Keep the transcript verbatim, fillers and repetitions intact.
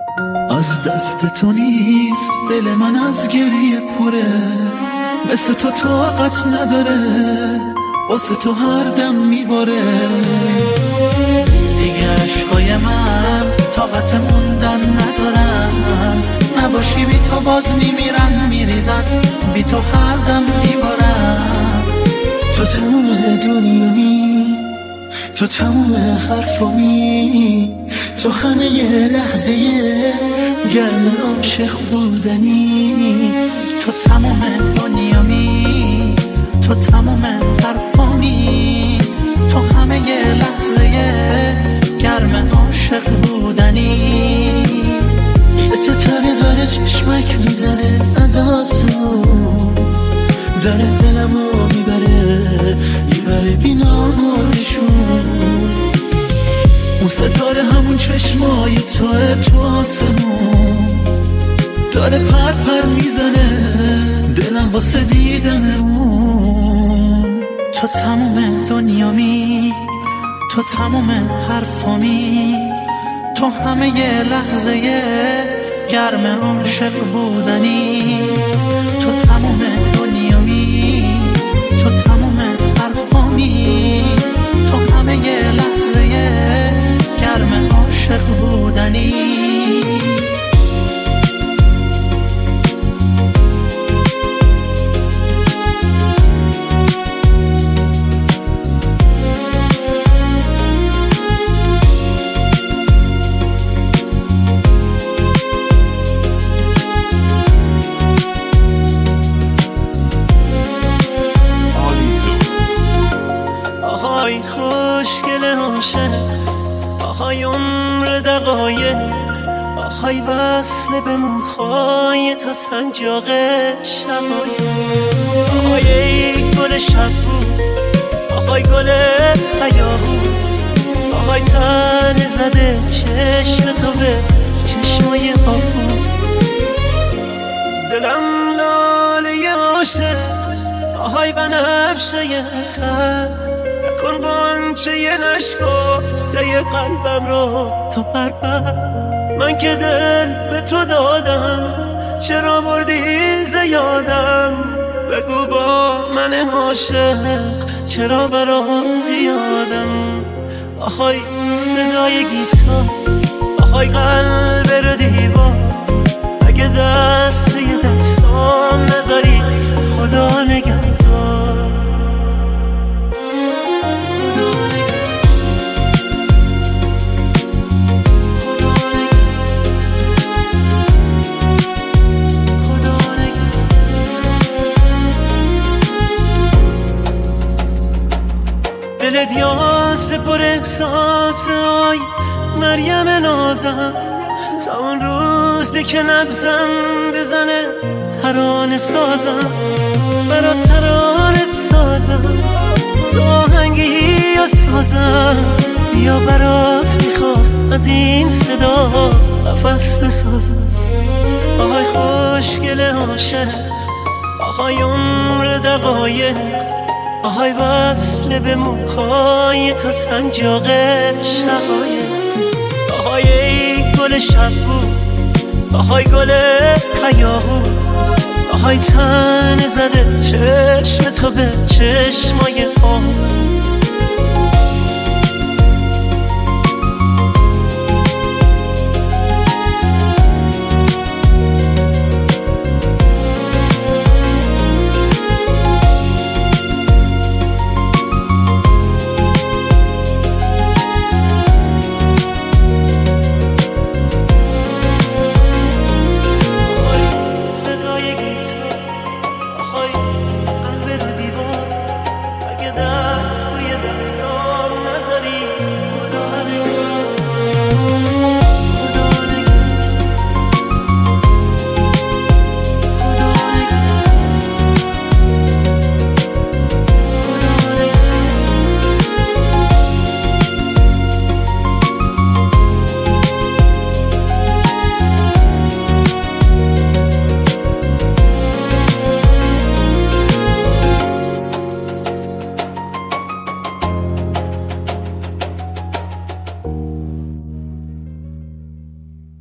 از دست تو نیست دل من از گریه پره، مثل تو طاقت نداره واسه تو هر دم میباره. دیگه عشقای من طاقت موندن ندارن، نباشی بی تو باز میمیرن میریزن، بی تو هر دم میبارن. تو تموم دنیایی، تو تموم حرفامی، تو همه یه لحظه گرم عاشق بودنی. تو تموم دنیامی، تو تموم حرفامی، تو همه یه لحظه گرم عاشق بودنی. یه ستاره داره چشمک میزنه از آسمون، داره دلمو میبره میبره بی نامونشون. اون ستاره همون چشمای توه تو آسمون، داره پر پر میزنه دلم واسه دیدن اون. تو تموم دنیامی، تو تموم حرفامی، تو همه یه لحظه گرم عاشق بودنی. تو تموم دنیامی، تو تموم حرفامی، تو همه یه لحظه گرم عاشق بودنی. آهای خوشگل عاشق، آهای عمر دقایق، آهای وصل به موهای تا سنجاق شقایق. آهای ای گل شبو، آهای گل حیاهو، آهای تن زده چشم تو به چشمای آهو. دلم لاله عاشق، آهای بنفشه تر، نکن قنچه یه نشکفته یه قلبم رو تو بربر. من که دل به تو دادم، چرا بردی زیادم؟ بگو با من عاشق چرا برات زیادم؟ آهای صدای گیتار، آهای قلب رو دیوار، اگه دست یه دستام نذاری خدا نگهدار. دلت یاس پر احساس، آی مریم نازم، تا اون روزی که نبزم بزنه ترانه سازم، برات ترانه سازم، تو آهنگی یا سازم، بیا برات میخوام از این صدا قفس بسازم. آهای خوشگل عاشق، آهای عمر دقایق، آهای وصل به موهای تا سنجاق شقایق. آهای ای گل شبو، آهای گل حیاهو، آهای تن زده چشم تو به چشمای آهو.